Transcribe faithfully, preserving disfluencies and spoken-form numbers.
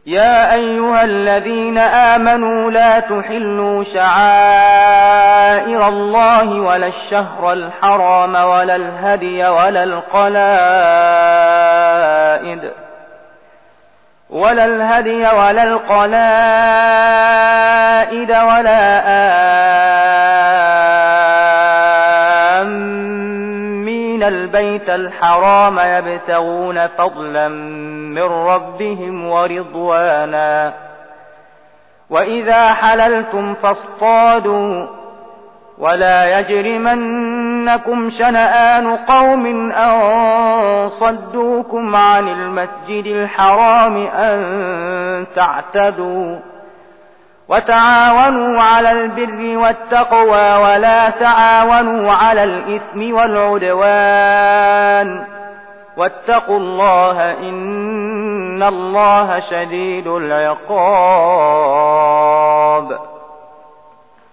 يا أيها الذين آمنوا لا تحلوا شعائر الله ولا الشهر الحرام ولا الهدي ولا القلائد ولا الهدي ولا القلائد ولا آمين البيت الحرام يبتغون فضلا من ربهم ورضوانا وإذا حللتم فاصطادوا ولا يجرمنكم شنآن قوم أن صدوكم عن المسجد الحرام أن تعتدوا وتعاونوا على البر والتقوى ولا تعاونوا على الإثم والعدوان واتقوا الله إن الله شديد العقاب.